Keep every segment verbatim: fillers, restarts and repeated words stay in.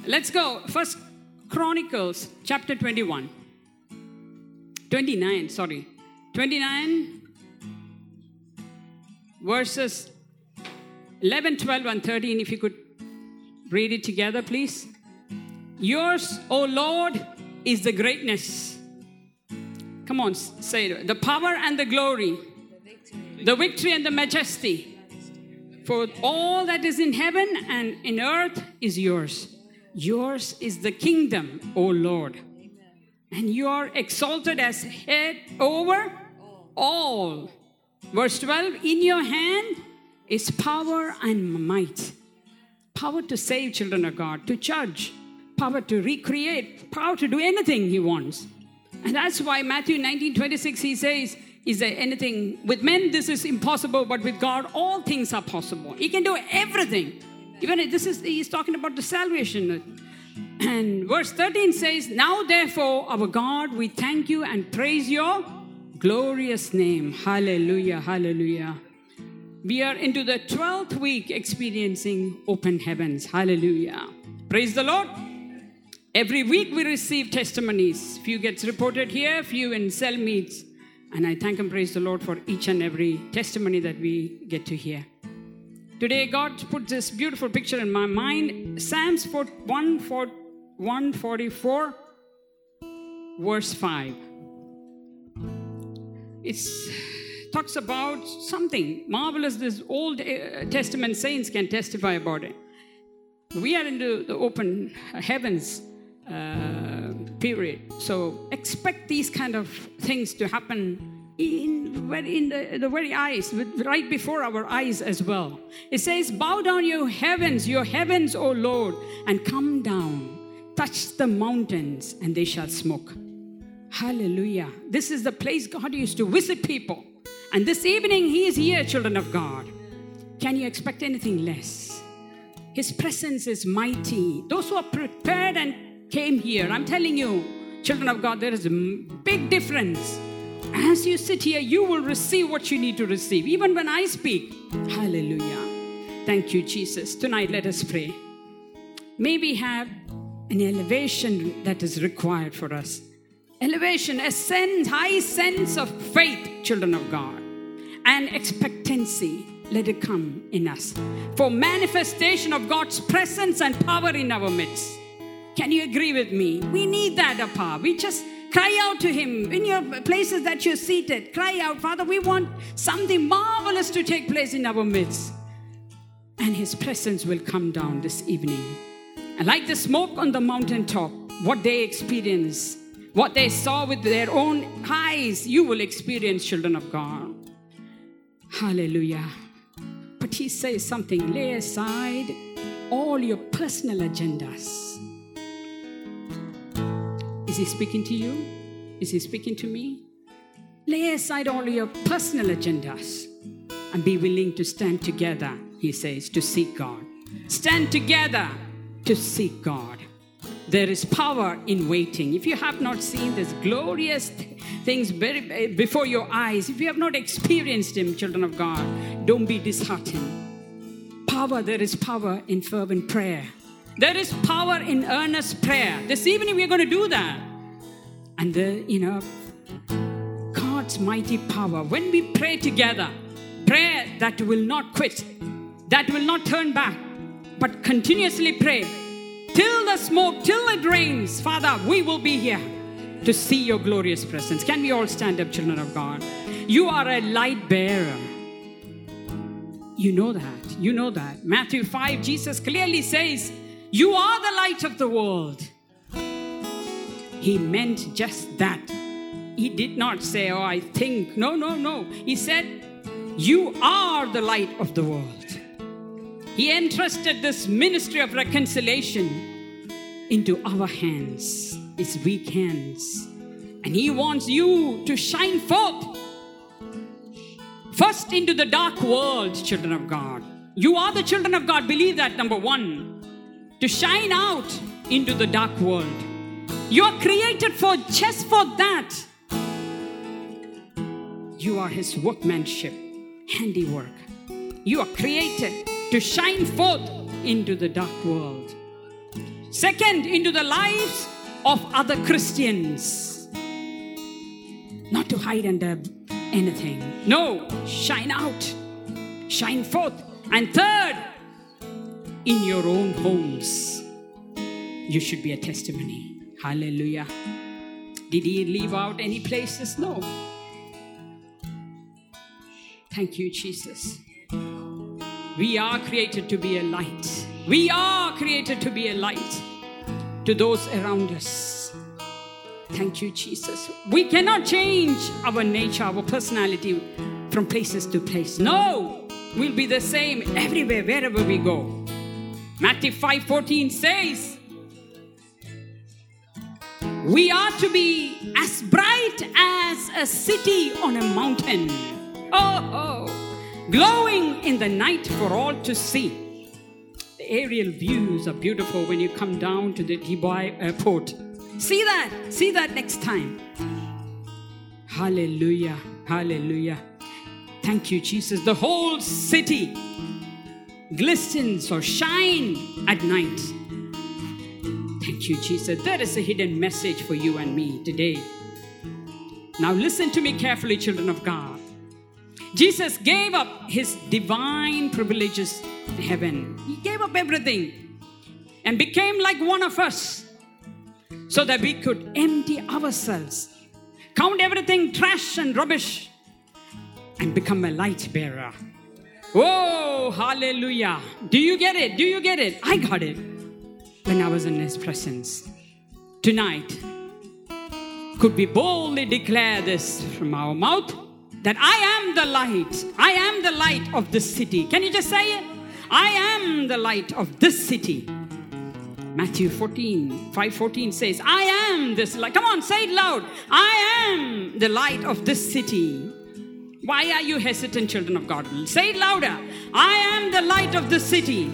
Let's go. First Chronicles chapter twenty-one. twenty-nine, sorry. twenty-nine verses eleven, twelve, and thirteen. If you could read it together, please. Yours, O Lord, is the greatness. Come on, say it. The power and the glory. The victory and the majesty. For all that is in heaven and in earth is yours. Yours is the kingdom, O Lord. And you are exalted as head over all. Verse twelve, in your hand is power and might. Power to save children of God, to judge, power to recreate, power to do anything he wants. And that's why Matthew nineteen twenty-six, he says, is there anything, with men this is impossible, but with God all things are possible. He can do everything. Even this is, he's talking about the salvation. And verse thirteen says, now therefore, our God, we thank you and praise your glorious name. Hallelujah, hallelujah. We are into the twelfth week experiencing open heavens. Hallelujah. Praise the Lord. Every week we receive testimonies. Few gets reported here, few in cell meets. And I thank and praise the Lord for each and every testimony that we get to hear. Today, God put this beautiful picture in my mind. Psalms one forty-four, verse five. It talks about something marvelous. This Old Testament saints can testify about it. We are into the open heavens uh, period. So expect these kind of things to happen in, in the, the very eyes, right before our eyes as well. It says, bow down your heavens, your heavens, O Lord, and come down. Touch the mountains, and they shall smoke. Hallelujah. This is the place God used to visit people. And this evening, He is here, children of God. Can you expect anything less? His presence is mighty. Those who are prepared and came here, I'm telling you, children of God, there is a big difference. As you sit here, you will receive what you need to receive. Even when I speak. Hallelujah. Thank you, Jesus. Tonight, let us pray. May we have an elevation that is required for us. Elevation, a sense, high sense of faith, children of God. And expectancy, let it come in us. For manifestation of God's presence and power in our midst. Can you agree with me? We need that power. We just cry out to Him. In your places that you're seated, cry out, Father, we want something marvelous to take place in our midst. And His presence will come down this evening. And like the smoke on the mountaintop, what they experienced, what they saw with their own eyes, you will experience, children of God. Hallelujah. But He says something, lay aside all your personal agendas. Is He speaking to you? Is He speaking to me? Lay aside all your personal agendas and be willing to stand together, He says, to seek God. Stand together to seek God. There is power in waiting. If you have not seen this glorious things very, before your eyes, if you have not experienced Him, children of God, don't be disheartened. Power, there is power in fervent prayer. There is power in earnest prayer. This evening we're going to do that. And the, you know, God's mighty power. When we pray together, prayer that will not quit, that will not turn back, but continuously pray. Till the smoke, till it rains, Father, we will be here to see your glorious presence. Can we all stand up, children of God? You are a light bearer. You know that. You know that. Matthew five, Jesus clearly says, you are the light of the world. He meant just that. He did not say, oh, I think. No, no, no. He said, you are the light of the world. He entrusted this ministry of reconciliation into our hands, His weak hands. And He wants you to shine forth. First into the dark world, children of God. You are the children of God. Believe that, number one. To shine out into the dark world. You are created for just for that. You are His workmanship, handiwork. You are created to shine forth into the dark world. Second, into the lives of other Christians. Not to hide under anything. No, shine out. Shine forth. And third, in your own homes, you should be a testimony. Hallelujah. Did he leave out any places? No. Thank you, Jesus. We are created to be a light. We are created to be a light to those around us. Thank you, Jesus. We cannot change our nature, our personality from places to place. No, we'll be the same everywhere, wherever we go. Matthew five fourteen says, we are to be as bright as a city on a mountain. Oh, oh, glowing in the night for all to see. The aerial views are beautiful when you come down to the Dubai airport. See that. See that next time. Hallelujah. Hallelujah. Thank you, Jesus. The whole city glistens or shine at night. Thank you, Jesus. There is a hidden message for you and me today. Now listen to me carefully, children of God. Jesus gave up his divine privileges in heaven. He gave up everything and became like one of us so that we could empty ourselves, count everything trash and rubbish, and become a light bearer. Oh, hallelujah. Do you get it? Do you get it? I got it when I was in his presence. Tonight, could we boldly declare this from our mouth? That I am the light. I am the light of this city. Can you just say it? I am the light of this city. Matthew fourteen, five fourteen says, I am this light. Come on, say it loud. I am the light of this city. Why are you hesitant, children of God? Say it louder. I am the light of this city.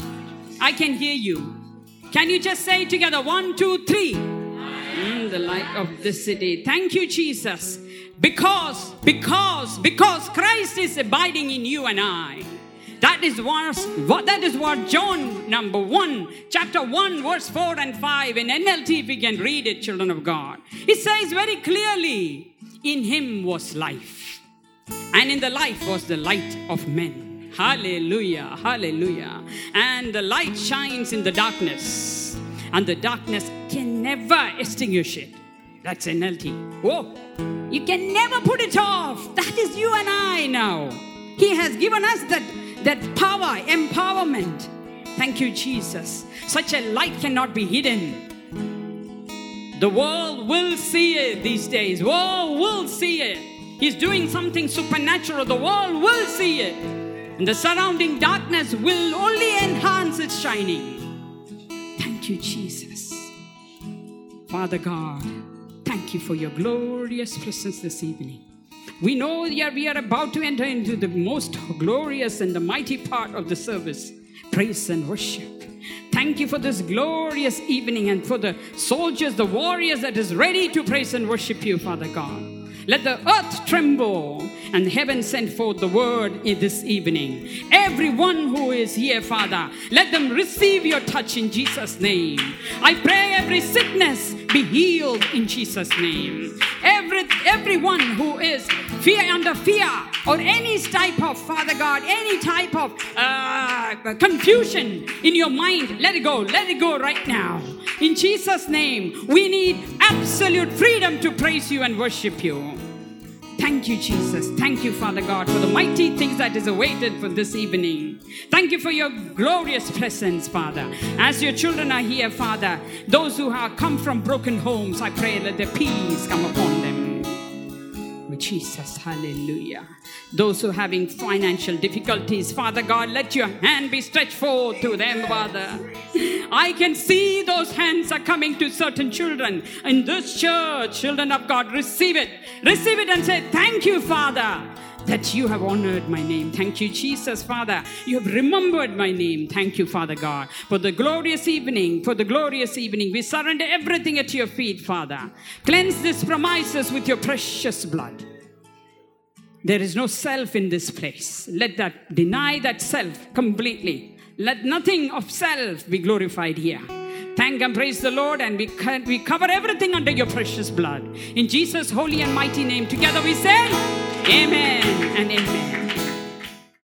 I can hear you. Can you just say it together? One, two, three. I am the light of this city. Thank you, Jesus. Because, because, because Christ is abiding in you and I. That is what, that is what John number one, chapter one, verse four and five in N L T, if we can read it, children of God. It says very clearly, in him was life. And in the life was the light of men. Hallelujah, hallelujah. And the light shines in the darkness. And the darkness can never extinguish it. That's N L T. Whoa. You can never put it off. That is you and I now. He has given us that, that power, empowerment. Thank you, Jesus. Such a light cannot be hidden. The world will see it these days. World will see it. He's doing something supernatural. The world will see it. And the surrounding darkness will only enhance its shining. Thank you, Jesus. Father God, thank you for your glorious presence this evening. We know that we are about to enter into the most glorious and the mighty part of the service, praise and worship. Thank you for this glorious evening and for the soldiers, the warriors that is ready to praise and worship you, Father God. Let the earth tremble and heaven send forth the word in this evening. Everyone who is here, Father, let them receive your touch in Jesus' name. I pray every sickness be healed in Jesus' name. Every, everyone who is fear under fear or any type of, Father God, any type of uh, confusion in your mind, let it go. Let it go right now. In Jesus' name, we need absolute freedom to praise you and worship you. Thank you, Jesus. Thank you, Father God, for the mighty things that is awaited for this evening. Thank you for your glorious presence, Father. As your children are here, Father, those who have come from broken homes, I pray let the peace come upon them. With Jesus, hallelujah. Those who are having financial difficulties, Father God, let your hand be stretched forth to them, Father. I can see those hands are coming to certain children in this church. Children of God, receive it. Receive it and say, thank you, Father, that you have honored my name. Thank you, Jesus, Father. You have remembered my name. Thank you, Father God, for the glorious evening, for the glorious evening. We surrender everything at your feet, Father. Cleanse these premises with your precious blood. There is no self in this place. Let that, deny that self completely. Let nothing of self be glorified here. thank and praise the Lord, and we, co- we cover everything under your precious blood. In Jesus' holy and mighty name, together we say, Amen.